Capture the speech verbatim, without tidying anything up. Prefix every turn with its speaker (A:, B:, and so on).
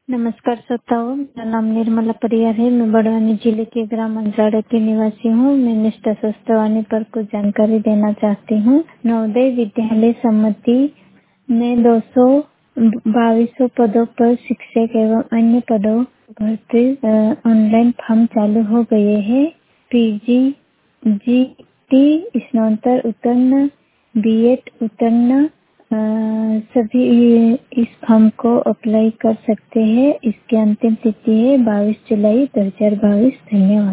A: नमस्कार श्रोताओं, मेरा नाम निर्मला परियार है। मैं बड़वानी जिले के ग्राम अंजाड़ा की निवासी हूँ। मैं निष्ठा स्वस्थवानी पर कुछ जानकारी देना चाहती हूँ। नवोदय विद्यालय समिति में दो सौ बाईस पदों पर शिक्षक एवं अन्य पदों भर्ती ऑनलाइन फॉर्म चालू हो गए हैं। पीजी, जीटी, स्नातक उत्तीर्ण, बीएड उत्तीर्ण अ, सभी इस फॉर्म को अप्लाई कर सकते हैं। इसकी अंतिम तिथि है बाईस जुलाई दो हजार बाईस। धन्यवाद।